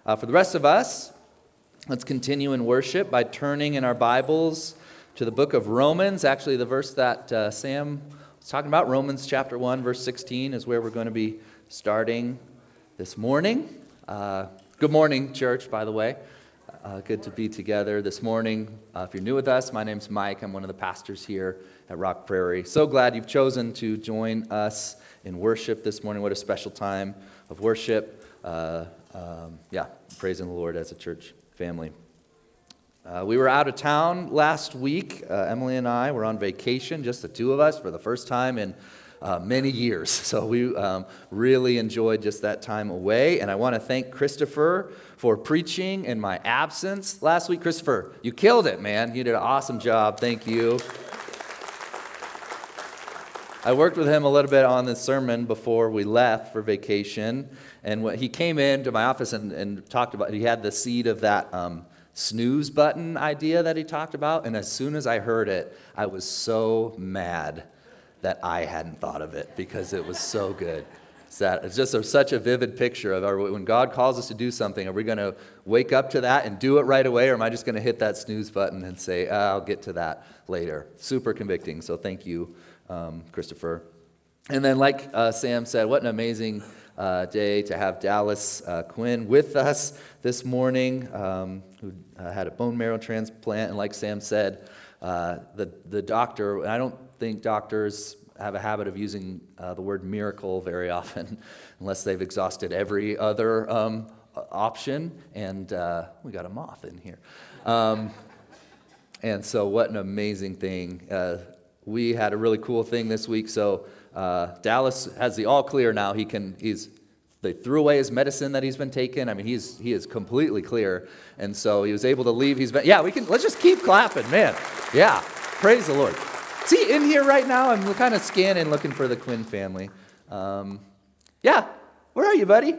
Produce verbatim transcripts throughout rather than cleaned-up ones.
Uh, for the rest of us, let's continue in worship by turning in our Bibles to the book of Romans. Actually, the verse that uh, Sam was talking about, Romans chapter one, verse sixteen, is where we're going to be starting this morning. Uh, good morning, church, by the way. Uh, good to be together this morning. Uh, if you're new with us, my name's Mike. I'm one of the pastors here at Rock Prairie. So glad you've chosen to join us in worship this morning. What a special time of worship. Uh, um, yeah, praising the Lord as a church family. Uh, we were out of town last week. Uh, Emily and I were on vacation, just the two of us, for the first time in uh, many years. So we um, really enjoyed just that time away. And I want to thank Christopher for preaching in my absence last week. Christopher, you killed it, man. You did an awesome job. Thank you. I worked with him a little bit on this sermon before we left for vacation. And when he came into my office and, and talked about, he had the seed of that um, snooze button idea that he talked about, and as soon as I heard it, I was so mad that I hadn't thought of it because it was so good. It's, that, it's just a, such a vivid picture of our, when God calls us to do something, are we going to wake up to that and do it right away, or am I just going to hit that snooze button and say, ah, I'll get to that later? Super convicting, so thank you, um, Christopher. And then like uh, Sam said, what an amazing Uh, day to have Dallas uh, Quinn with us this morning, um, who uh, had a bone marrow transplant. And like Sam said, uh, the, the doctor, and I don't think doctors have a habit of using uh, the word miracle very often, unless they've exhausted every other um, option. And uh, we got a moth in here. Um, and so what an amazing thing. Uh, we had a really cool thing this week. So Uh, Dallas has the all clear now. He can. He's. They threw away his medicine that he's been taking. I mean, he's he is completely clear, and so he was able to leave. He's been. Yeah, we can. Let's just keep clapping, man. Yeah, praise the Lord. Is he in here right now? I'm kind of scanning, looking for the Quinn family. Um, yeah, where are you, buddy?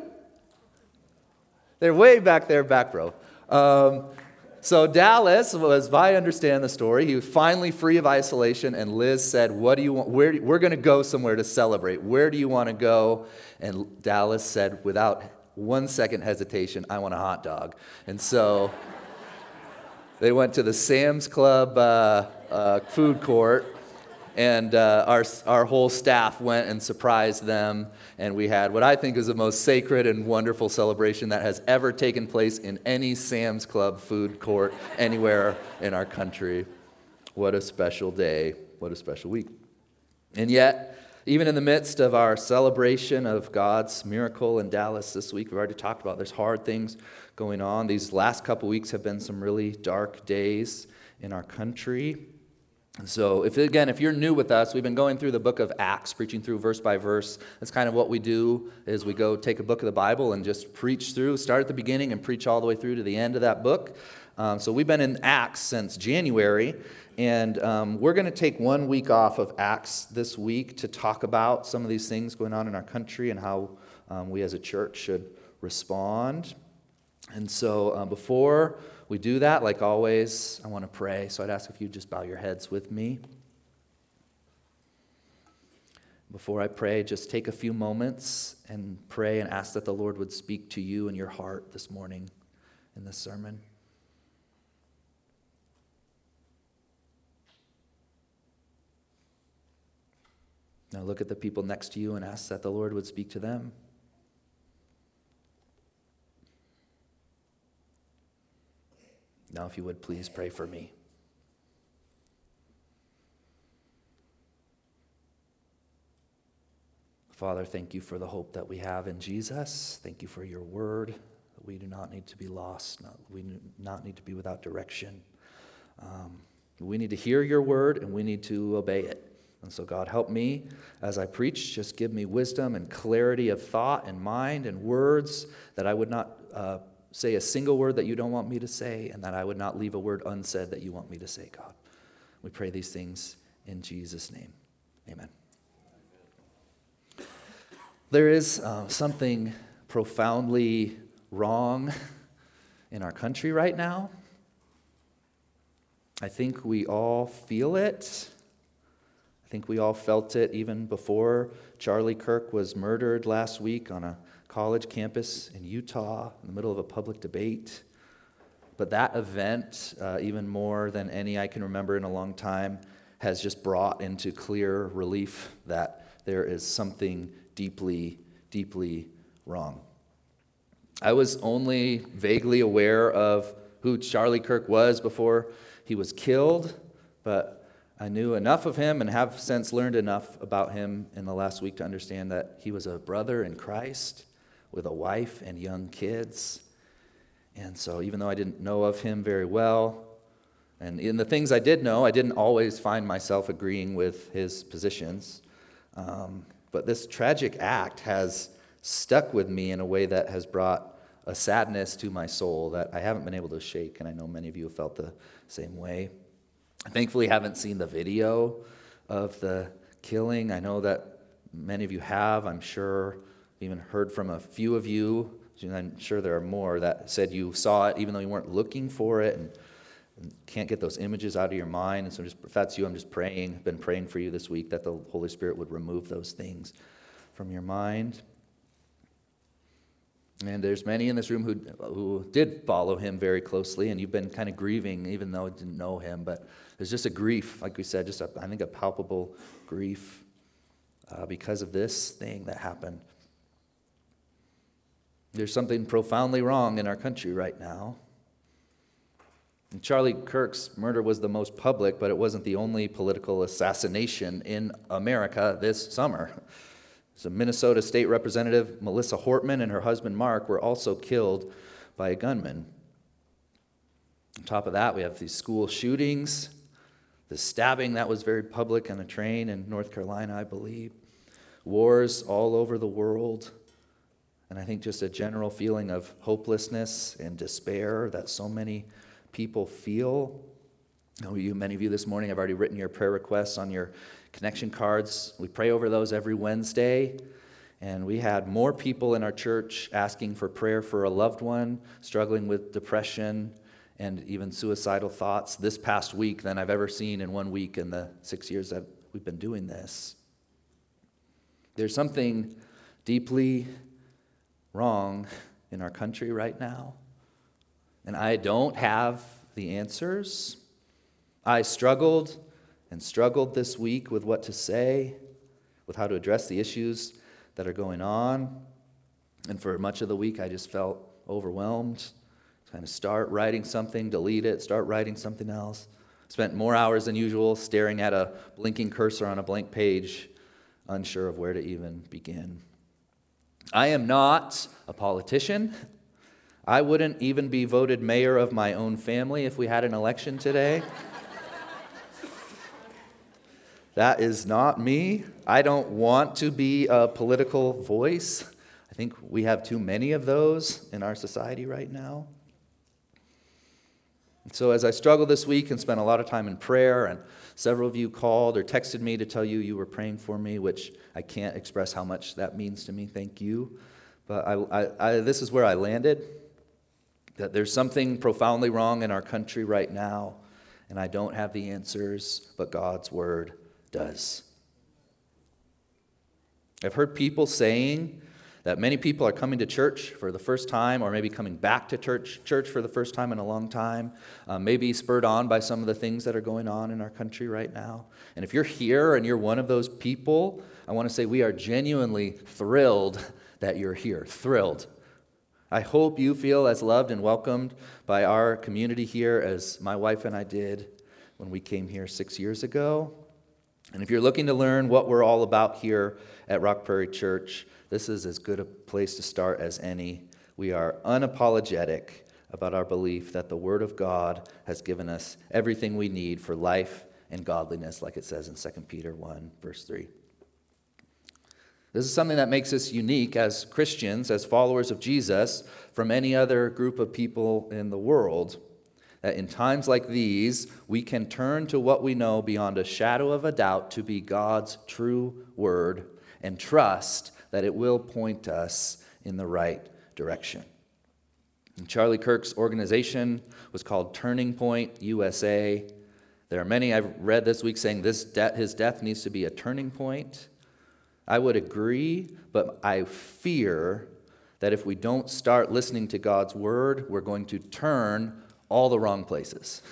They're way back there, back row. Um, So Dallas was, if I understand the story, he was finally free of isolation, and Liz said, "What do you want? Where do, we're going to go somewhere to celebrate. Where do you want to go?" And Dallas said, without one second hesitation, "I want a hot dog." And so they went to the Sam's Club uh, uh, food court, and uh, our our whole staff went and surprised them, and we had what I think is the most sacred and wonderful celebration that has ever taken place in any Sam's Club food court anywhere in our country. What a special day. What a special week. And yet, even in the midst of our celebration of God's miracle in Dallas this week, we've already talked about there's hard things going on. These last couple weeks have been some really dark days in our country. And so, if again, if you're new with us, we've been going through the book of Acts, preaching through verse by verse. That's kind of what we do, is we go take a book of the Bible and just preach through, start at the beginning and preach all the way through to the end of that book. Um, so we've been in Acts since January, and um, we're going to take one week off of Acts this week to talk about some of these things going on in our country and how um, we as a church should respond. And so uh, before we do that, like always, I want to pray. So I'd ask if you'd just bow your heads with me. Before I pray, just take a few moments and pray and ask that the Lord would speak to you in your heart this morning in this sermon. Now look at the people next to you and ask that the Lord would speak to them. Now, if you would, please pray for me. Father, thank you for the hope that we have in Jesus. Thank you for your word. We do not need to be lost. Not, we do not need to be without direction. Um, we need to hear your word, and we need to obey it. And so, God, help me as I preach. Just give me wisdom and clarity of thought and mind and words, that I would not uh, say a single word that you don't want me to say, and that I would not leave a word unsaid that you want me to say, God. We pray these things in Jesus' name. Amen. There is uh, something profoundly wrong in our country right now. I think we all feel it. I think we all felt it even before Charlie Kirk was murdered last week on a college campus in Utah in the middle of a public debate. But that event, uh, even more than any I can remember in a long time, has just brought into clear relief that there is something deeply, deeply wrong. I was only vaguely aware of who Charlie Kirk was before he was killed, but I knew enough of him and have since learned enough about him in the last week to understand that he was a brother in Christ with a wife and young kids. And so even though I didn't know of him very well, and in the things I did know, I didn't always find myself agreeing with his positions. Um, but this tragic act has stuck with me in a way that has brought a sadness to my soul that I haven't been able to shake, and I know many of you have felt the same way. I thankfully haven't seen the video of the killing. I know that many of you have. I'm sure even heard from a few of you, and I'm sure there are more, that said you saw it even though you weren't looking for it and, and can't get those images out of your mind. And so just, if that's you, I'm just praying, I've been praying for you this week that the Holy Spirit would remove those things from your mind. And there's many in this room who who did follow him very closely, and you've been kind of grieving even though you didn't know him. But there's just a grief, like we said, just a, I think a palpable grief uh, because of this thing that happened. There's something profoundly wrong in our country right now. And Charlie Kirk's murder was the most public, but it wasn't the only political assassination in America this summer. So Minnesota State Representative Melissa Hortman and her husband Mark were also killed by a gunman. On top of that, we have these school shootings, the stabbing that was very public on a train in North Carolina, I believe, wars all over the world, and I think just a general feeling of hopelessness and despair that so many people feel. I know you, many of you this morning have already written your prayer requests on your connection cards. We pray over those every Wednesday, and we had more people in our church asking for prayer for a loved one struggling with depression and even suicidal thoughts this past week than I've ever seen in one week in the six years that we've been doing this. There's something deeply wrong in our country right now, and I don't have the answers. I struggled and struggled this week with what to say, with how to address the issues that are going on. And for much of the week, I just felt overwhelmed. Kind of start writing something, delete it, start writing something else. Spent more hours than usual staring at a blinking cursor on a blank page, unsure of where to even begin. I am not a politician. I wouldn't even be voted mayor of my own family if we had an election today. That is not me. I don't want to be a political voice. I think we have too many of those in our society right now. And so as I struggled this week and spent a lot of time in prayer, and several of you called or texted me to tell you you were praying for me, which I can't express how much that means to me. Thank you. But I, I, I, this is where I landed, that there's something profoundly wrong in our country right now, and I don't have the answers, but God's word does. I've heard people saying that many people are coming to church for the first time, or maybe coming back to church church for the first time in a long time, uh, maybe spurred on by some of the things that are going on in our country right now. And if you're here and you're one of those people, I want to say we are genuinely thrilled that you're here. Thrilled. I hope you feel as loved and welcomed by our community here as my wife and I did when we came here six years ago. And if you're looking to learn what we're all about here at Rock Prairie Church, this is as good a place to start as any. We are unapologetic about our belief that the Word of God has given us everything we need for life and godliness, like it says in Second Peter one, verse three. This is something that makes us unique as Christians, as followers of Jesus, from any other group of people in the world. That in times like these, we can turn to what we know beyond a shadow of a doubt to be God's true word and trust that it will point us in the right direction. And Charlie Kirk's organization was called Turning Point U S A. There are many I've read this week saying this de- his death needs to be a turning point. I would agree, but I fear that if we don't start listening to God's word, we're going to turn all the wrong places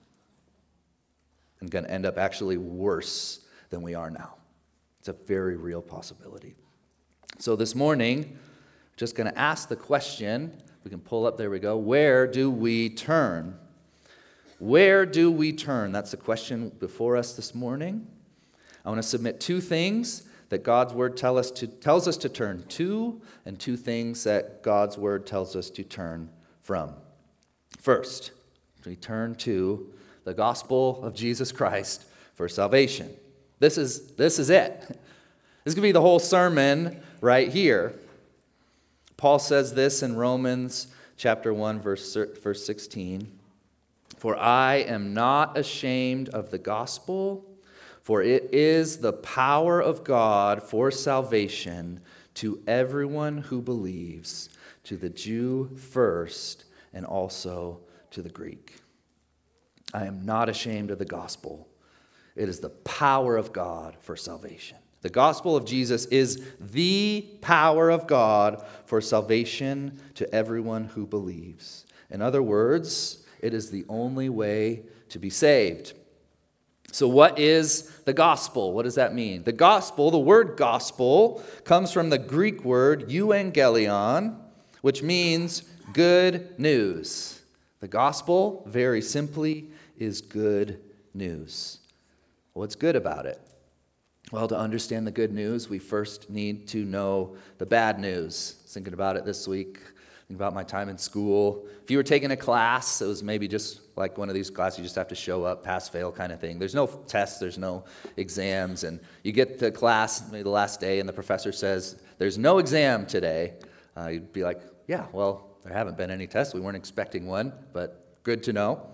and going to end up actually worse than we are now. It's a very real possibility. So this morning, just going to ask the question, we can pull up, there we go, where do we turn? Where do we turn? That's the question before us this morning. I want to submit two things that God's word tell us to, tells us to turn to, and two things that God's word tells us to turn from. First, we turn to the gospel of Jesus Christ for salvation. This is, this is it. This is going to be the whole sermon right here. Paul says this in Romans chapter one, verse, verse sixteen. For I am not ashamed of the gospel, for it is the power of God for salvation to everyone who believes, to the Jew first, and also to the Greek. I am not ashamed of the gospel. It is the power of God for salvation. The gospel of Jesus is the power of God for salvation to everyone who believes. In other words, it is the only way to be saved. So what is the gospel? What does that mean? The gospel, the word gospel, comes from the Greek word euangelion, which means good news. The gospel, very simply, is good news. What's good about it? Well, to understand the good news, we first need to know the bad news. I was thinking about it this week, thinking about my time in school. If you were taking a class, it was maybe just like one of these classes, you just have to show up, pass, fail kind of thing. There's no tests, there's no exams, and you get to class maybe the last day, and the professor says, there's no exam today. Uh, you'd be like, yeah, well, there haven't been any tests. We weren't expecting one, but good to know.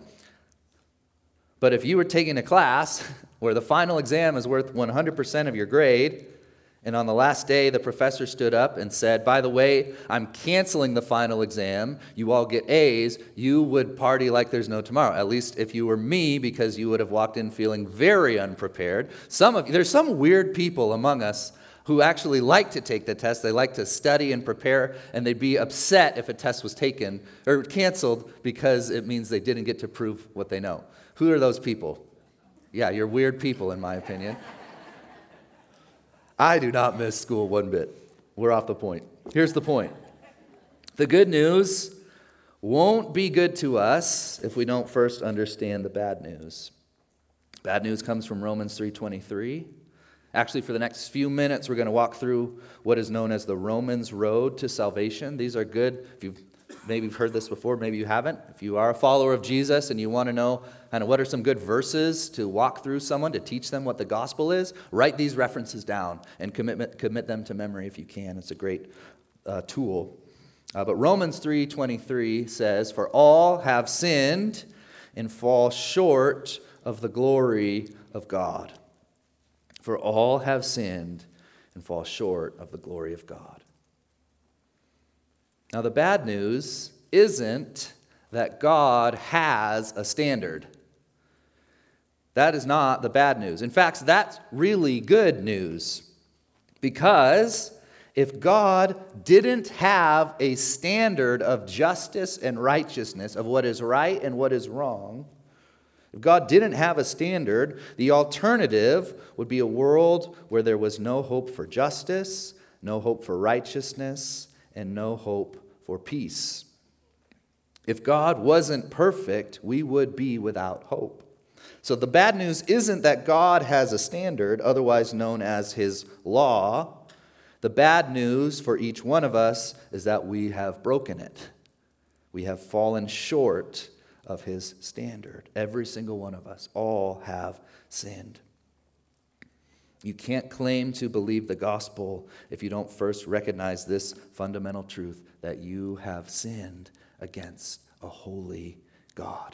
But if you were taking a class where the final exam is worth one hundred percent of your grade, and on the last day the professor stood up and said, by the way, I'm canceling the final exam, you all get A's, you would party like there's no tomorrow. At least if you were me, because you would have walked in feeling very unprepared. Some of you, there's some weird people among us who actually like to take the test. They like to study and prepare, and they'd be upset if a test was taken or canceled because it means they didn't get to prove what they know. Who are those people? Yeah, you're weird people, in my opinion. I do not miss school one bit. We're off the point. Here's the point. The good news won't be good to us if we don't first understand the bad news. Bad news comes from Romans three twenty-three. Actually, for the next few minutes, we're going to walk through what is known as the Romans Road to Salvation. These are good. If you've maybe you've heard this before, maybe you haven't. If you are a follower of Jesus and you want to know kind of what are some good verses to walk through someone, to teach them what the gospel is, write these references down and commit, commit them to memory if you can. It's a great uh, tool. Uh, but Romans three twenty-three says, for all have sinned and fall short of the glory of God. For all have sinned and fall short of the glory of God. Now, the bad news isn't that God has a standard. That is not the bad news. In fact, that's really good news. Because if God didn't have a standard of justice and righteousness, of what is right and what is wrong, if God didn't have a standard, the alternative would be a world where there was no hope for justice, no hope for righteousness, and no hope for peace. If God wasn't perfect, we would be without hope. So the bad news isn't that God has a standard, otherwise known as his law. The bad news for each one of us is that we have broken it. We have fallen short of his standard. Every single one of us, all have sinned. You can't claim to believe the gospel if you don't first recognize this fundamental truth, that you have sinned against a holy God.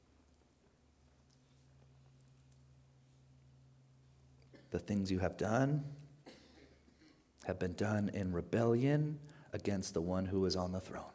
The things you have done have been done in rebellion against the one who is on the throne.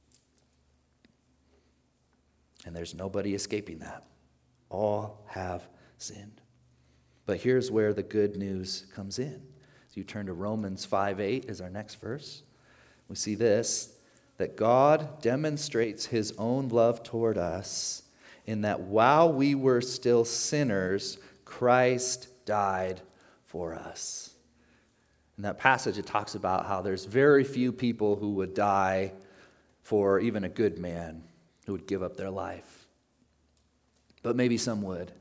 And there's nobody escaping that. All have sinned. But here's where the good news comes in. So you turn to Romans five eight is our next verse. we see this, that God demonstrates his own love toward us in that while we were still sinners, Christ died for us. In that passage, it talks about how there's very few people who would die for even a good man who would give up their life. But maybe some would.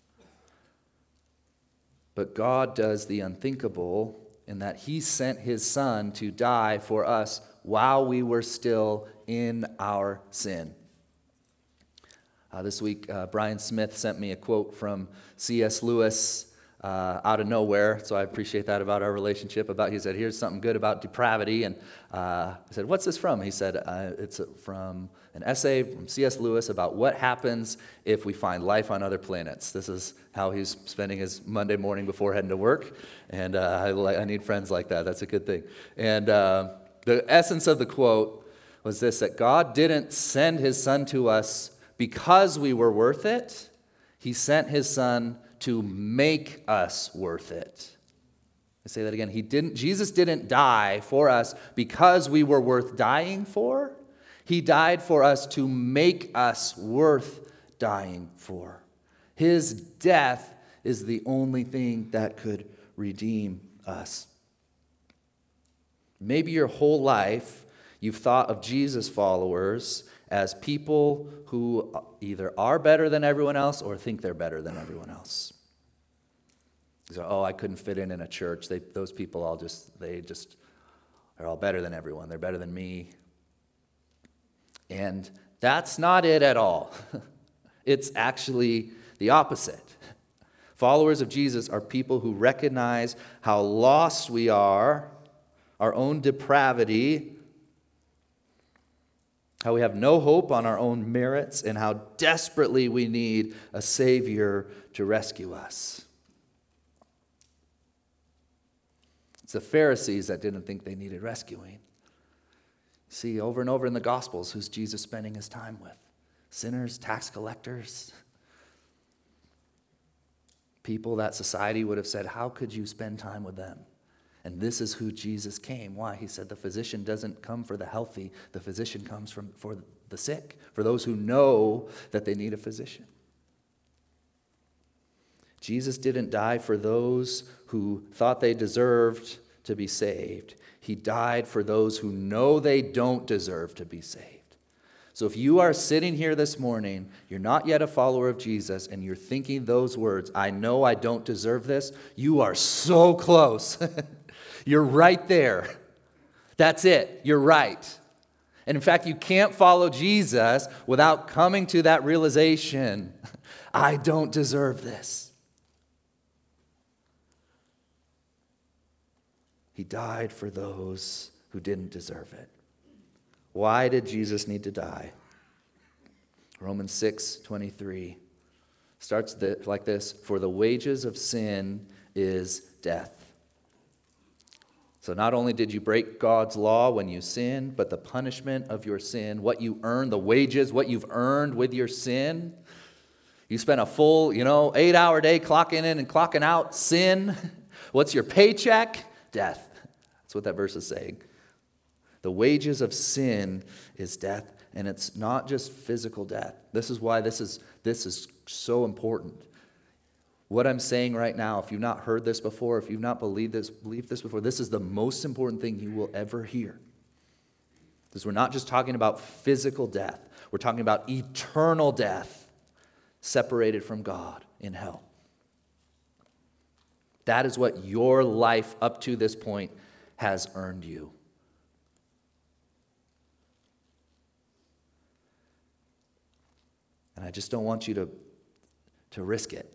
But God does the unthinkable in that he sent his son to die for us while we were still in our sin. Uh, this week, uh, Brian Smith sent me a quote from C S Lewis uh, out of nowhere, so I appreciate that about our relationship. About He said, here's something good about depravity, and uh, I said, what's this from? He said, uh, it's from an essay from C S Lewis about what happens if we find life on other planets. This is how he's spending his Monday morning before heading to work, and uh, I, like, I need friends like that. That's a good thing. And uh, the essence of the quote was this, that God didn't send his son to us because we were worth it. He sent his son to make us worth it. I say that again. He didn't, Jesus didn't die for us because we were worth dying for. He died for us to make us worth dying for. His death is the only thing that could redeem us. Maybe your whole life you've thought of Jesus followers as people who either are better than everyone else or think they're better than everyone else. So, oh, I couldn't fit in in a church. They, those people all just, they just are all better than everyone. They're better than me. And that's not it at all. It's actually the opposite. Followers of Jesus are people who recognize how lost we are, our own depravity, how we have no hope on our own merits, and how desperately we need a Savior to rescue us. It's the Pharisees that didn't think they needed rescuing. See, over and over in the Gospels, who's Jesus spending his time with? Sinners, tax collectors, people that society would have said, how could you spend time with them? And this is who Jesus came. Why? He said the physician doesn't come for the healthy. The physician comes from, for the sick, for those who know that they need a physician. Jesus didn't die for those who thought they deserved to be saved. He died for those who know they don't deserve to be saved. So if you are sitting here this morning, you're not yet a follower of Jesus, and you're thinking those words, I know I don't deserve this, you are so close. You're right there. That's it. You're right. And in fact, you can't follow Jesus without coming to that realization, I don't deserve this. He died for those who didn't deserve it. Why did Jesus need to die? Romans six twenty-three starts like this, for the wages of sin is death. So not only did you break God's law when you sinned, but the punishment of your sin, what you earned, the wages, what you've earned with your sin. You spent a full, you know, eight-hour day clocking in and clocking out, sin. What's your paycheck? Death. That's what that verse is saying. The wages of sin is death, and it's not just physical death. This is why this is this is so important. What I'm saying right now, if you've not heard this before, if you've not believed this, believed this before, this is the most important thing you will ever hear. Because we're not just talking about physical death. We're talking about eternal death, separated from God in hell. That is what your life up to this point has earned you. And I just don't want you to, to risk it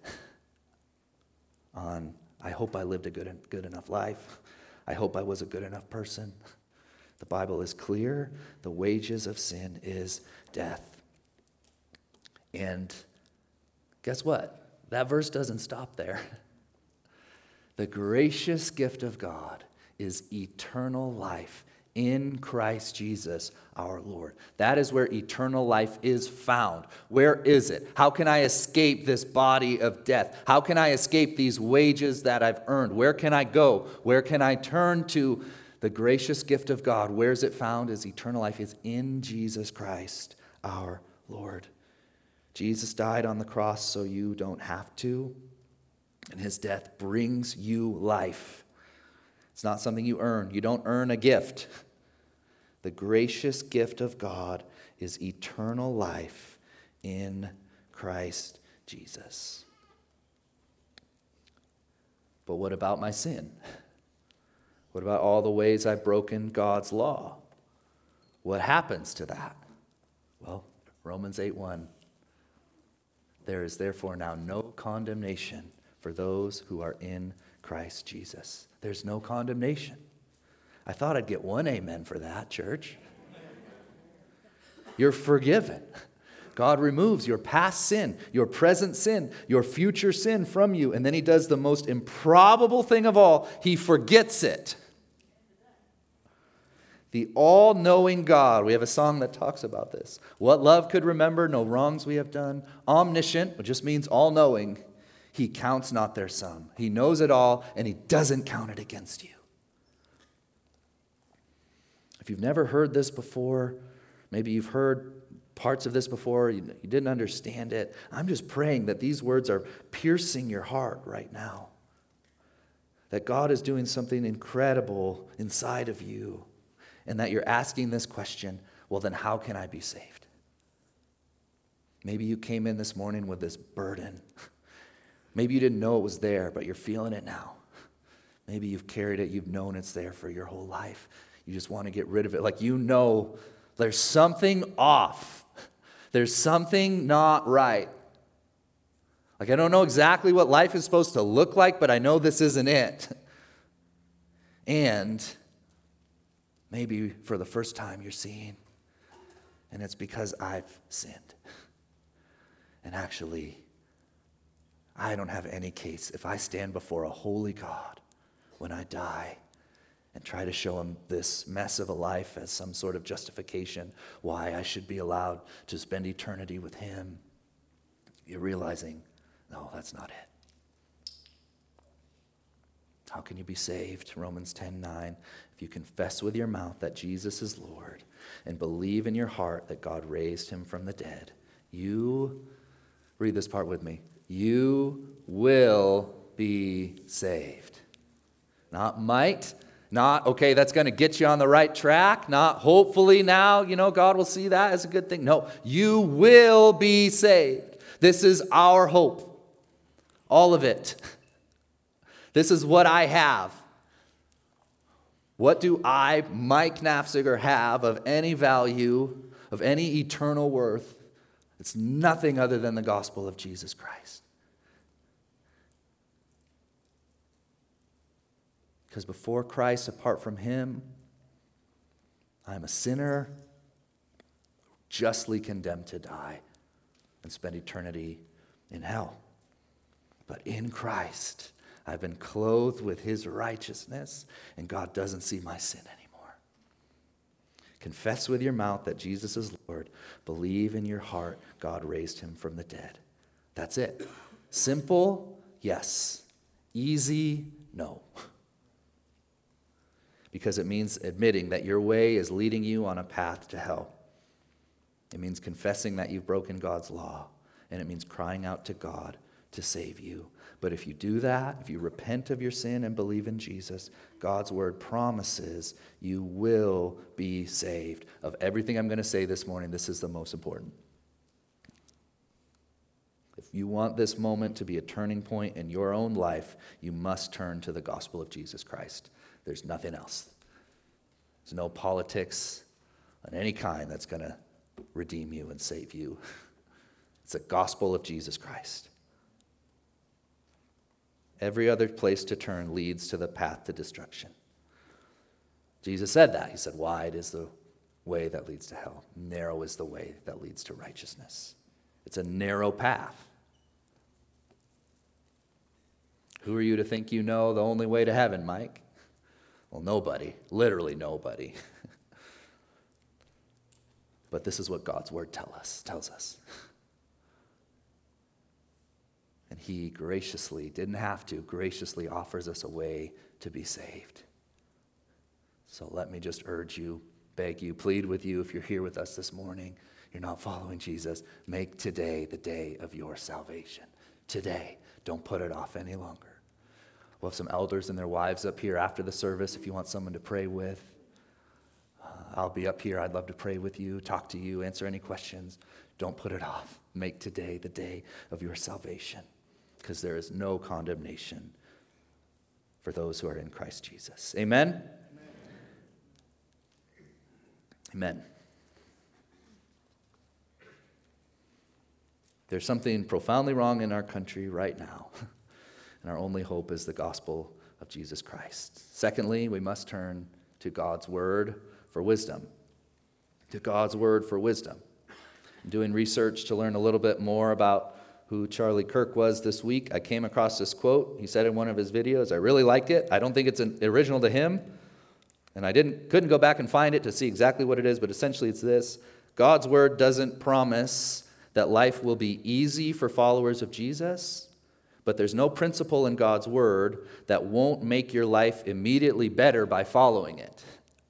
on, I hope I lived a good, good enough life. I hope I was a good enough person. The Bible is clear. The wages of sin is death. And guess what? That verse doesn't stop there. The gracious gift of God is eternal life in Christ Jesus our Lord. That is where eternal life is found. Where is it? How can I escape this body of death? How can I escape these wages that I've earned? Where can I go? Where can I turn to The gracious gift of God, where is it found? Is eternal life is in Jesus Christ, our Lord. Jesus died on the cross so you don't have to, and his death brings you life. It's not something you earn. You don't earn a gift. The gracious gift of God is eternal life in Christ Jesus. But what about my sin? What about all the ways I've broken God's law? What happens to that? Well, Romans eight one. There is therefore now no condemnation for those who are in Christ Jesus. There's no condemnation. I thought I'd get one amen for that, church. You're forgiven. God removes your past sin, your present sin, your future sin from you, and then he does the most improbable thing of all. He forgets it. The all-knowing God, we have a song that talks about this. What love could remember, no wrongs we have done. Omniscient, which just means all-knowing, he counts not their sum. He knows it all, and he doesn't count it against you. If you've never heard this before, maybe you've heard parts of this before, you, you didn't understand it, I'm just praying that these words are piercing your heart right now. That God is doing something incredible inside of you. And that you're asking this question, well, then how can I be saved? Maybe you came in this morning with this burden. Maybe you didn't know it was there, but you're feeling it now. Maybe you've carried it, you've known it's there for your whole life. You just want to get rid of it. Like you know there's something off. There's something not right. Like I don't know exactly what life is supposed to look like, but I know this isn't it. And maybe for the first time you're seeing, and it's because I've sinned. And actually, I don't have any case if I stand before a holy God when I die and try to show him this mess of a life as some sort of justification why I should be allowed to spend eternity with him. You're realizing, no, that's not it. How can you be saved? Romans ten nine. If you confess with your mouth that Jesus is Lord and believe in your heart that God raised him from the dead, you, read this part with me, you will be saved. Not might, not, okay, that's going to get you on the right track, not hopefully now, you know, God will see that as a good thing. No, you will be saved. This is our hope. All of it. This is what I have. What do I, Mike Nafziger, have of any value, of any eternal worth? It's nothing other than the gospel of Jesus Christ. Because before Christ, apart from him, I'm a sinner, justly condemned to die and spend eternity in hell. But in Christ, I've been clothed with his righteousness, and God doesn't see my sin anymore. Confess with your mouth that Jesus is Lord. Believe in your heart God raised him from the dead. That's it. Simple, yes. Easy, no. Because it means admitting that your way is leading you on a path to hell. It means confessing that you've broken God's law, and it means crying out to God to save you. But if you do that, if you repent of your sin and believe in Jesus, God's word promises you will be saved. Of everything I'm going to say this morning, this is the most important. If you want this moment to be a turning point in your own life, you must turn to the gospel of Jesus Christ. There's nothing else. There's no politics of any kind that's going to redeem you and save you. It's the gospel of Jesus Christ. Every other place to turn leads to the path to destruction. Jesus said that. He said, wide is the way that leads to hell. Narrow is the way that leads to righteousness. It's a narrow path. Who are you to think you know the only way to heaven, Mike? Well, nobody. Literally nobody. But this is what God's word tell us, tells us. And he graciously, didn't have to, graciously offers us a way to be saved. So let me just urge you, beg you, plead with you, if you're here with us this morning, you're not following Jesus, make today the day of your salvation. Today. Don't put it off any longer. We'll have some elders and their wives up here after the service if you want someone to pray with. Uh, I'll be up here. I'd love to pray with you, talk to you, answer any questions. Don't put it off. Make today the day of your salvation, because there is no condemnation for those who are in Christ Jesus. Amen? Amen. Amen. There's something profoundly wrong in our country right now, and our only hope is the gospel of Jesus Christ. Secondly, we must turn to God's word for wisdom. To God's word for wisdom. I'm doing research to learn a little bit more about who Charlie Kirk was this week. I came across this quote. He said in one of his videos, I really like it. I don't think it's an original to him, and I didn't couldn't go back and find it to see exactly what it is, but essentially it's this: God's word doesn't promise that life will be easy for followers of Jesus, but there's no principle in God's word that won't make your life immediately better by following it.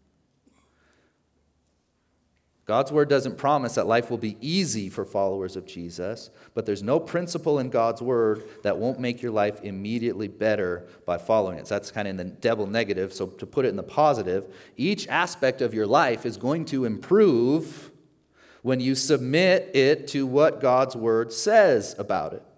God's word doesn't promise that life will be easy for followers of Jesus, but there's no principle in God's word that won't make your life immediately better by following it. So that's kind of in the double negative. So to put it in the positive, each aspect of your life is going to improve when you submit it to what God's word says about it.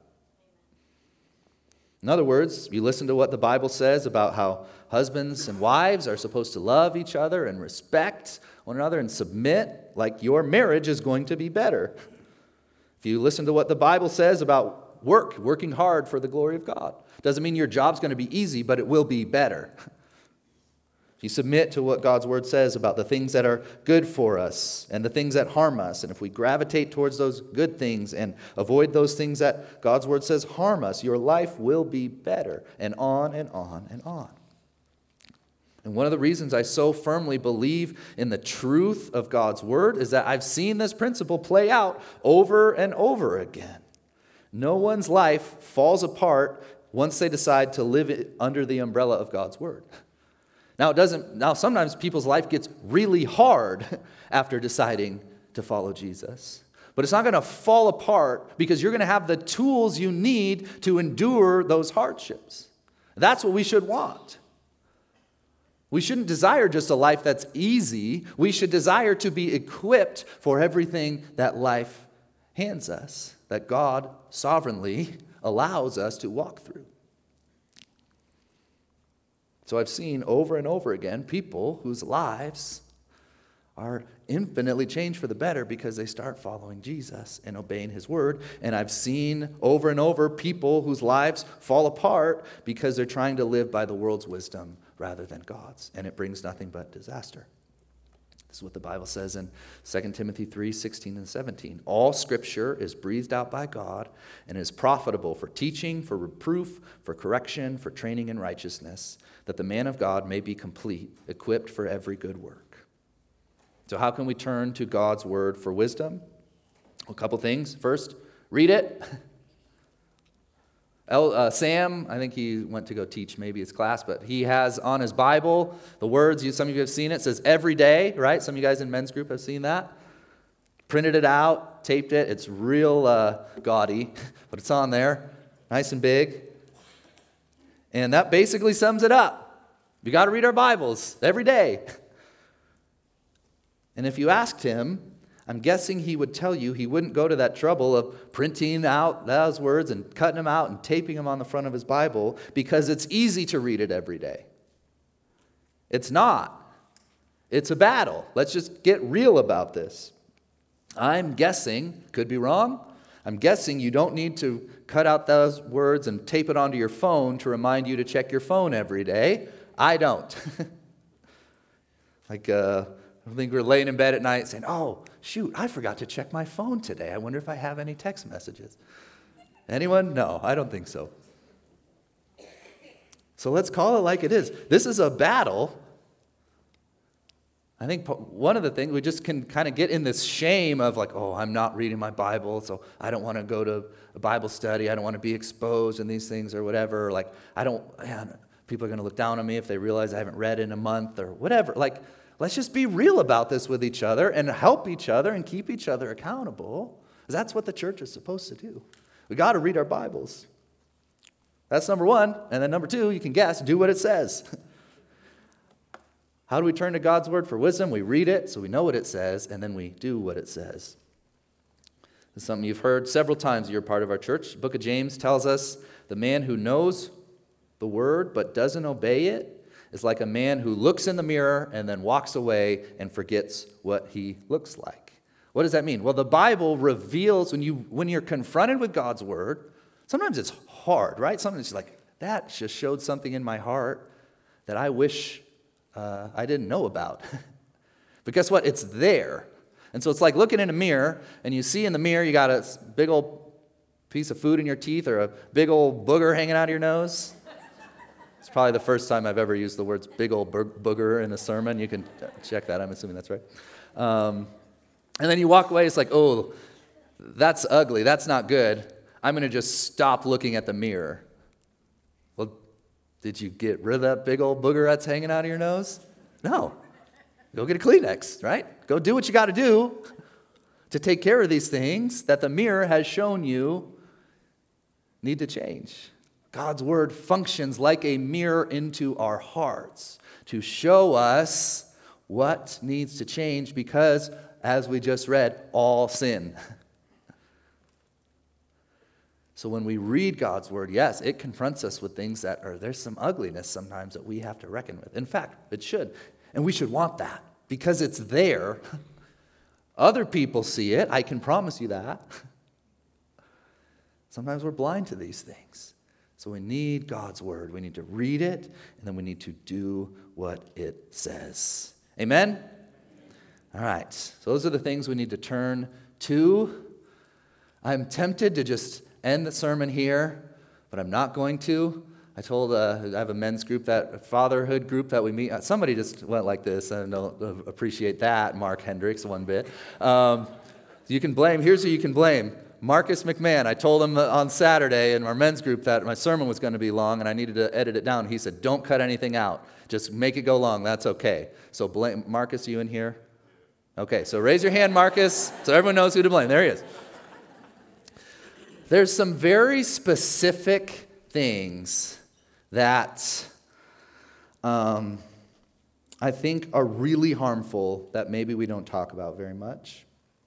In other words, you listen to what the Bible says about how husbands and wives are supposed to love each other and respect one another and submit, like your marriage is going to be better. If you listen to what the Bible says about work, working hard for the glory of God, doesn't mean your job's going to be easy, but it will be better. If you submit to what God's word says about the things that are good for us and the things that harm us, and if we gravitate towards those good things and avoid those things that God's word says harm us, your life will be better, and on and on and on. And one of the reasons I so firmly believe in the truth of God's word is that I've seen this principle play out over and over again. No one's life falls apart once they decide to live under the umbrella of God's word. Now it doesn't. Now sometimes people's life gets really hard after deciding to follow Jesus. But it's not going to fall apart because you're going to have the tools you need to endure those hardships. That's what we should want. We shouldn't desire just a life that's easy. We should desire to be equipped for everything that life hands us, that God sovereignly allows us to walk through. So I've seen over and over again people whose lives are infinitely changed for the better because they start following Jesus and obeying his word. And I've seen over and over people whose lives fall apart because they're trying to live by the world's wisdom rather than God's, and it brings nothing but disaster. This is what the Bible says in Second Timothy three, sixteen and seventeen. All scripture is breathed out by God and is profitable for teaching, for reproof, for correction, for training in righteousness, that the man of God may be complete, equipped for every good work. So how can we turn to God's word for wisdom? A couple things. First, read it. El, uh, Sam, I think he went to go teach maybe his class, but he has on his Bible the words, you, some of you have seen it, it says every day, right? Some of you guys in men's group have seen that. Printed it out, taped it. It's real uh, gaudy, but it's on there, nice and big. And that basically sums it up. We got to read our Bibles every day. And if you asked him, I'm guessing he would tell you he wouldn't go to that trouble of printing out those words and cutting them out and taping them on the front of his Bible because it's easy to read it every day. It's not. It's a battle. Let's just get real about this. I'm guessing, could be wrong, I'm guessing you don't need to cut out those words and tape it onto your phone to remind you to check your phone every day. I don't. like, uh, I think we're laying in bed at night saying, oh, shoot, I forgot to check my phone today. I wonder if I have any text messages. Anyone? No, I don't think so. So let's call it like it is. This is a battle. I think one of the things, we just can kind of get in this shame of like, oh, I'm not reading my Bible, so I don't want to go to a Bible study. I don't want to be exposed in these things or whatever. Like, I don't, man, People are going to look down on me if they realize I haven't read in a month or whatever. Like, let's just be real about this with each other and help each other and keep each other accountable. Because that's what the church is supposed to do. We got to read our Bibles. That's number one. And then number two, you can guess, do what it says. How do we turn to God's word for wisdom? We read it so we know what it says, and then we do what it says. This is something you've heard several times. You're part of our church. The book of James tells us the man who knows the word but doesn't obey it is like a man who looks in the mirror and then walks away and forgets what he looks like. What does that mean? Well, the Bible reveals when, you, when you're confronted with God's word, sometimes it's hard, right? Sometimes it's like, that just showed something in my heart that I wish uh, I didn't know about. But guess what? It's there. And so it's like looking in a mirror, and you see in the mirror you got a big old piece of food in your teeth or a big old booger hanging out of your nose. It's probably the first time I've ever used the words big old booger in a sermon. You can check that. I'm assuming that's right. Um, and then you walk away. It's like, oh, that's ugly. That's not good. I'm going to just stop looking at the mirror. Well, did you get rid of that big old booger that's hanging out of your nose? No. Go get a Kleenex, right? Go do what you got to do to take care of these things that the mirror has shown you need to change. God's word functions like a mirror into our hearts to show us what needs to change because, as we just read, all sin. So when we read God's word, yes, it confronts us with things that are, there's some ugliness sometimes that we have to reckon with. In fact, it should. And we should want that because it's there. Other people see it. I can promise you that. Sometimes we're blind to these things. So we need God's word. We need to read it, and then we need to do what it says. Amen? All right. So those are the things we need to turn to. I'm tempted to just end the sermon here, but I'm not going to. I told, uh, I have a men's group, that fatherhood group that we meet. Somebody just went like this. I don't appreciate that, Mark Hendricks, one bit. Um, you can blame, here's who you can blame. Marcus McMahon. I told him on Saturday in our men's group that my sermon was going to be long and I needed to edit it down. He said, don't cut anything out. Just make it go long. That's okay. So blame, Marcus, you in here? Okay, so raise your hand, Marcus, so everyone knows who to blame. There he is. There's some very specific things that um, I think are really harmful that maybe we don't talk about very much.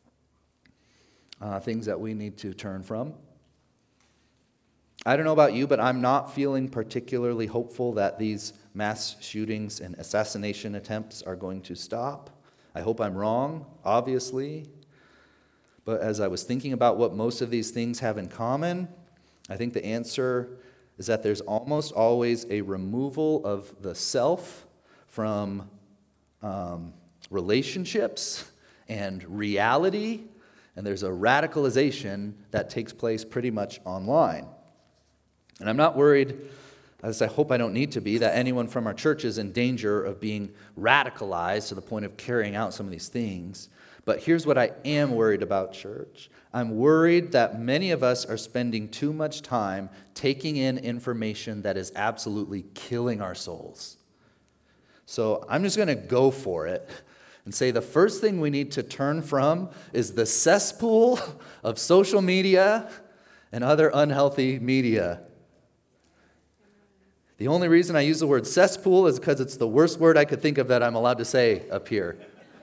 Uh, things that we need to turn from. I don't know about you, but I'm not feeling particularly hopeful that these mass shootings and assassination attempts are going to stop. I hope I'm wrong, obviously. But as I was thinking about what most of these things have in common, I think the answer is that there's almost always a removal of the self from um, relationships and reality, and there's a radicalization that takes place pretty much online. And I'm not worried, as I hope I don't need to be, that anyone from our church is in danger of being radicalized to the point of carrying out some of these things. But here's what I am worried about, church. I'm worried that many of us are spending too much time taking in information that is absolutely killing our souls. So I'm just going to go for it and say the first thing we need to turn from is the cesspool of social media and other unhealthy media. The only reason I use the word cesspool is because it's the worst word I could think of that I'm allowed to say up here.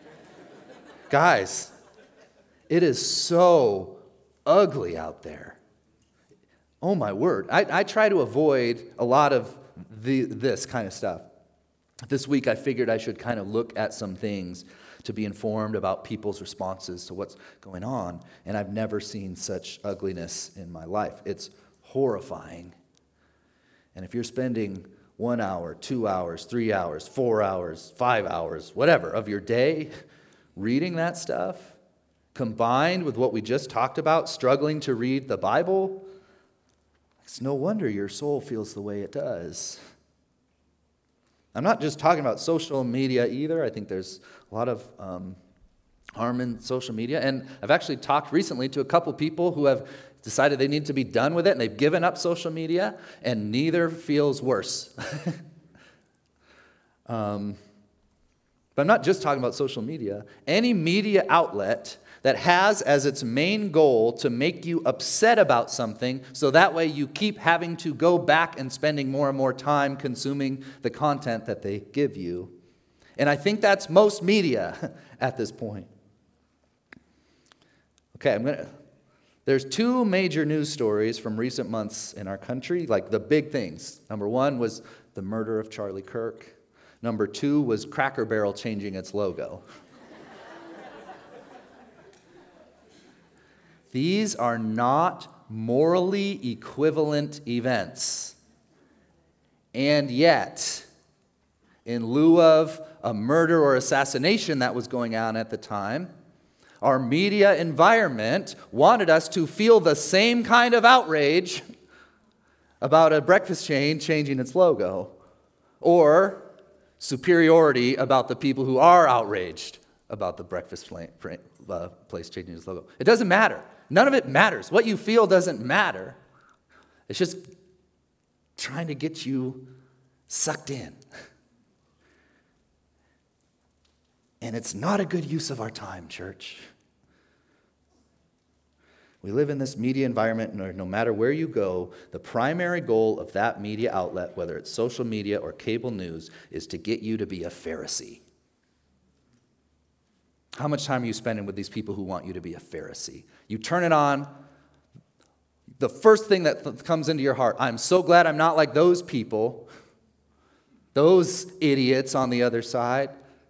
Guys, it is so ugly out there. Oh my word. I, I try to avoid a lot of the, this kind of stuff. This week I figured I should kind of look at some things to be informed about people's responses to what's going on. And I've never seen such ugliness in my life. It's horrifying. And if you're spending one hour, two hours, three hours, four hours, five hours, whatever, of your day reading that stuff, combined with what we just talked about, struggling to read the Bible, it's no wonder your soul feels the way it does. I'm not just talking about social media either. I think there's a lot of um, harm in social media. And I've actually talked recently to a couple people who have decided they need to be done with it, and they've given up social media, and neither feels worse. Um, but I'm not just talking about social media. Any media outlet that has as its main goal to make you upset about something, so that way you keep having to go back and spending more and more time consuming the content that they give you. And I think that's most media at this point. Okay, I'm gonna. There's two major news stories from recent months in our country, like the big things. Number one was the murder of Charlie Kirk. Number two was Cracker Barrel changing its logo. These are not morally equivalent events. And yet, in lieu of a murder or assassination that was going on at the time, our media environment wanted us to feel the same kind of outrage about a breakfast chain changing its logo, or superiority about the people who are outraged about the breakfast place changing its logo. It doesn't matter. None of it matters. What you feel doesn't matter. It's just trying to get you sucked in. And it's not a good use of our time, church. We live in this media environment, and no matter where you go, the primary goal of that media outlet, whether it's social media or cable news, is to get you to be a Pharisee. How much time are you spending with these people who want you to be a Pharisee? You turn it on, the first thing that th- comes into your heart, I'm so glad I'm not like those people, those idiots on the other side.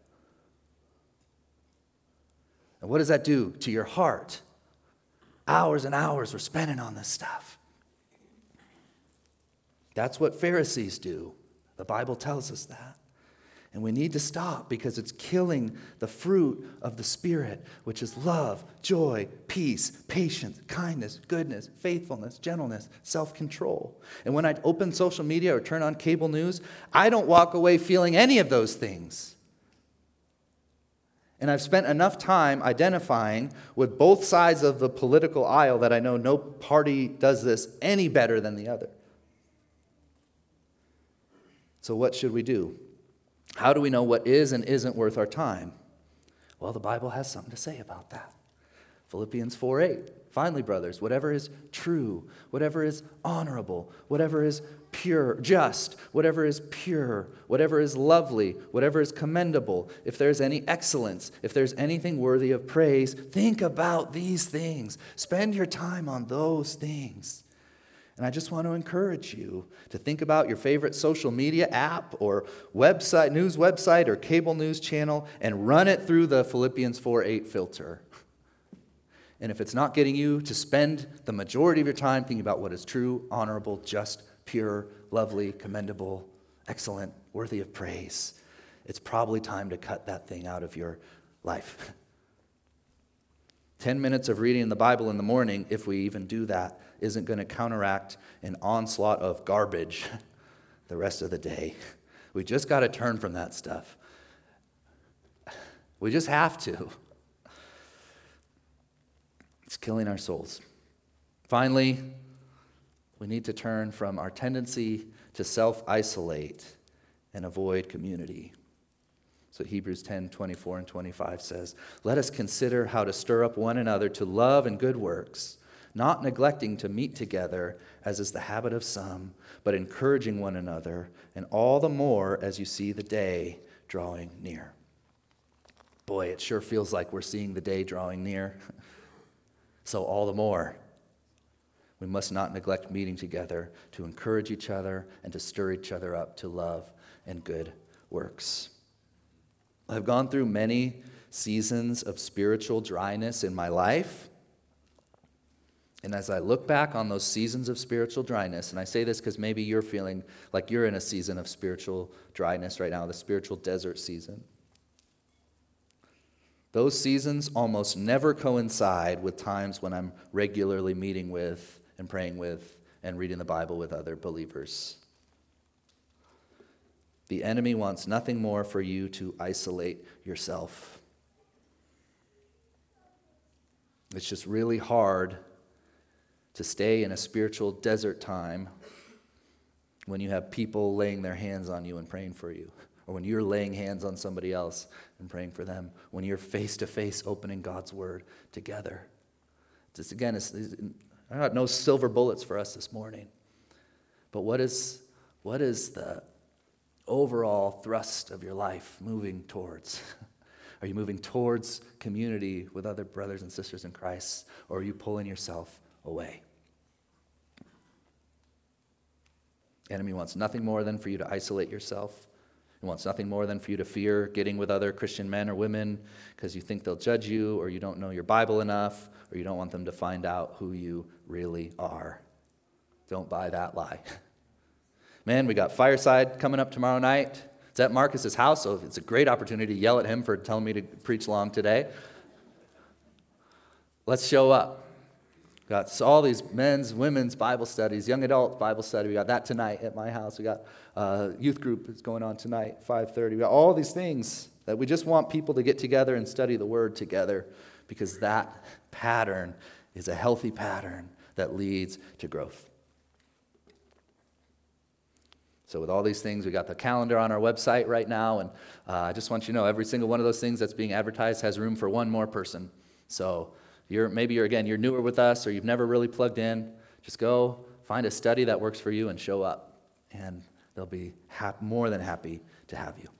And what does that do to your heart? Hours and hours we're spending on this stuff. That's what Pharisees do. The Bible tells us that. And we need to stop because it's killing the fruit of the Spirit, which is love, joy, peace, patience, kindness, goodness, faithfulness, gentleness, self-control. And when I open social media or turn on cable news, I don't walk away feeling any of those things. And I've spent enough time identifying with both sides of the political aisle that I know no party does this any better than the other. So what should we do? How do we know what is and isn't worth our time? Well, the Bible has something to say about that. Philippians four eight. Finally, brothers, whatever is true, whatever is honorable, whatever is pure, just, whatever is pure, whatever is lovely, whatever is commendable, if there's any excellence, if there's anything worthy of praise, think about these things. Spend your time on those things. And I just want to encourage you to think about your favorite social media app or website, news website or cable news channel and run it through the Philippians four eight filter. And if it's not getting you to spend the majority of your time thinking about what is true, honorable, just, pure, lovely, commendable, excellent, worthy of praise, it's probably time to cut that thing out of your life. Ten minutes of reading the Bible in the morning, if we even do that, isn't going to counteract an onslaught of garbage the rest of the day. We just got to turn from that stuff. We just have to. It's killing our souls. Finally, we need to turn from our tendency to self-isolate and avoid community. So Hebrews ten, twenty-four and twenty-five says, let us consider how to stir up one another to love and good works, not neglecting to meet together, as is the habit of some, but encouraging one another, and all the more as you see the day drawing near. Boy, it sure feels like we're seeing the day drawing near. So all the more, we must not neglect meeting together to encourage each other and to stir each other up to love and good works. I've gone through many seasons of spiritual dryness in my life. And as I look back on those seasons of spiritual dryness, and I say this because maybe you're feeling like you're in a season of spiritual dryness right now, the spiritual desert season. Those seasons almost never coincide with times when I'm regularly meeting with and praying with and reading the Bible with other believers. The enemy wants nothing more for you to isolate yourself. It's just really hard to stay in a spiritual desert time when you have people laying their hands on you and praying for you. or when you're laying hands on somebody else and praying for them, when you're face-to-face opening God's word together. Just again, it's, it's, I got no silver bullets for us this morning, but what is, what is the overall thrust of your life moving towards? Are you moving towards community with other brothers and sisters in Christ, or are you pulling yourself away? The enemy wants nothing more than for you to isolate yourself. He wants nothing more than for you to fear getting with other Christian men or women because you think they'll judge you, or you don't know your Bible enough, or you don't want them to find out who you really are. Don't buy that lie. Man, we got Fireside coming up tomorrow night. It's at Marcus's house, so it's a great opportunity to yell at him for telling me to preach long today. Let's show up. Got all these men's, women's Bible studies, young adult Bible study. We got that tonight at my house. We got uh, youth group is going on tonight, five thirty. We got all these things that we just want people to get together and study the Word together, because that pattern is a healthy pattern that leads to growth. So with all these things, we got the calendar on our website right now, and uh, I just want you to know every single one of those things that's being advertised has room for one more person. So you're maybe you're again you're newer with us, or you've never really plugged in. Just go find a study that works for you and show up, and they'll be hap- more than happy to have you.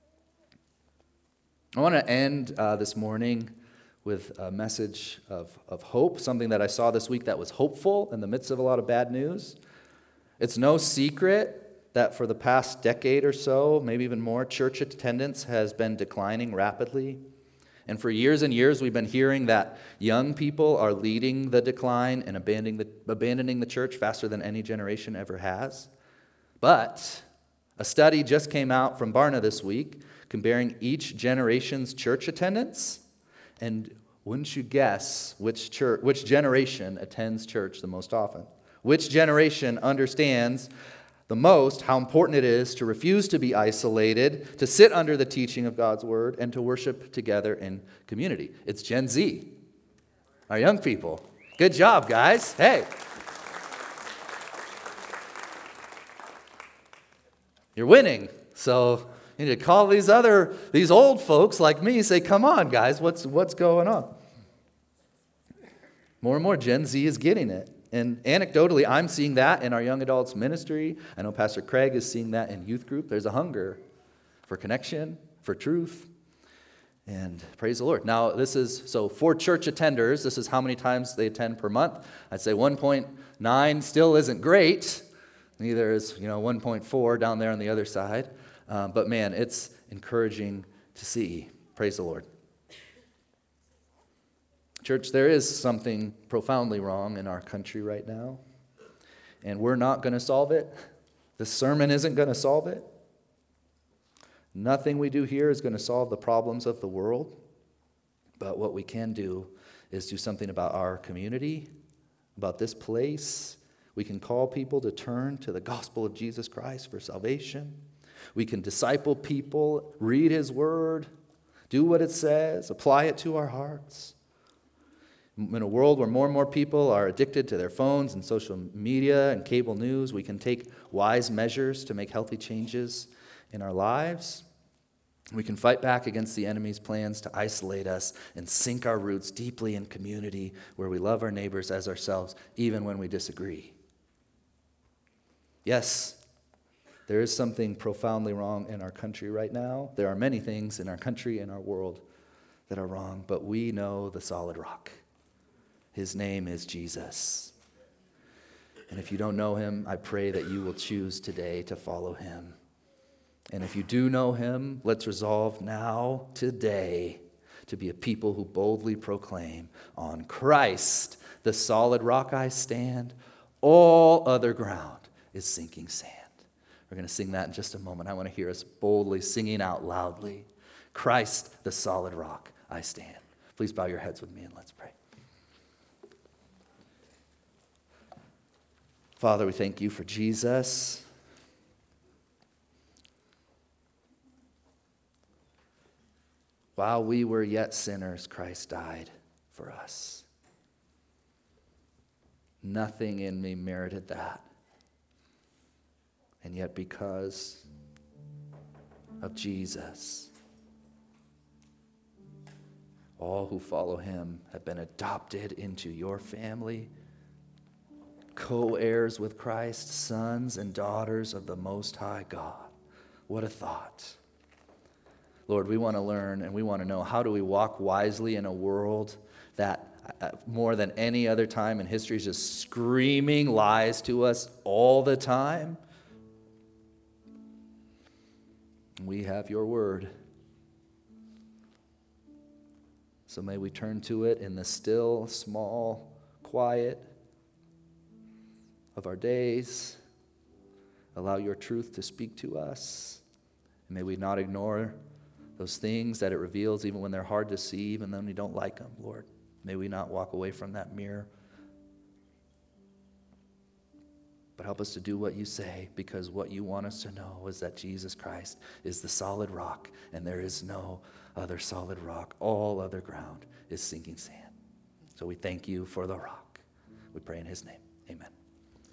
I want to end uh, this morning with a message of, of hope, something that I saw this week that was hopeful in the midst of a lot of bad news. It's no secret that for the past decade or so, maybe even more, church attendance has been declining rapidly. And for years and years, we've been hearing that young people are leading the decline and abandoning the, abandoning the church faster than any generation ever has. But a study just came out from Barna this week comparing each generation's church attendance. And wouldn't you guess which church, which generation attends church the most often? Which generation understands the most how important it is to refuse to be isolated, to sit under the teaching of God's word, and to worship together in community? It's Gen Z, our young people. Good job, guys. Hey. You're winning. So you need to call these other, these old folks like me and say, come on, guys, what's, what's going on? More and more Gen Z is getting it. And anecdotally, I'm seeing that in our young adults ministry. I know Pastor Craig is seeing that in youth group. There's a hunger for connection, for truth, and praise the Lord. Now, this is, so for church attenders, this is how many times they attend per month. I'd say one point nine still isn't great. Neither is, you know, one point four down there on the other side. Um, but man, it's encouraging to see. Praise the Lord. Church, there is something profoundly wrong in our country right now, and we're not going to solve it. The sermon isn't going to solve it. Nothing we do here is going to solve the problems of the world, but what we can do is do something about our community, about this place. We can call people to turn to the gospel of Jesus Christ for salvation. We can disciple people, read His word, do what it says, apply it to our hearts. In a world where more and more people are addicted to their phones and social media and cable news, we can take wise measures to make healthy changes in our lives. We can fight back against the enemy's plans to isolate us and sink our roots deeply in community where we love our neighbors as ourselves, even when we disagree. Yes, there is something profoundly wrong in our country right now. There are many things in our country and our world that are wrong, but we know the solid rock. His name is Jesus. And if you don't know Him, I pray that you will choose today to follow Him. And if you do know Him, let's resolve now, today, to be a people who boldly proclaim, on Christ, the solid rock I stand, all other ground is sinking sand. We're going to sing that in just a moment. I want to hear us boldly singing out loudly, Christ, the solid rock I stand. Please bow your heads with me and let's pray. Father, we thank you for Jesus. While we were yet sinners, Christ died for us. Nothing in me merited that. And yet because of Jesus. All who follow him have been adopted into your family, co-heirs with Christ, sons and daughters of the Most High God. What a thought. Lord, we want to learn and we want to know, how do we walk wisely in a world that uh, more than any other time in history is just screaming lies to us all the time? We have your word. So may we turn to it in the still, small, quiet of our days. Allow your truth to speak to us. And may we not ignore those things that it reveals, even when they're hard to see, even when we don't like them, Lord. May we not walk away from that mirror. But help us to do what you say, because what you want us to know is that Jesus Christ is the solid rock, and there is no other solid rock. All other ground is sinking sand. So we thank you for the rock. We pray in his name.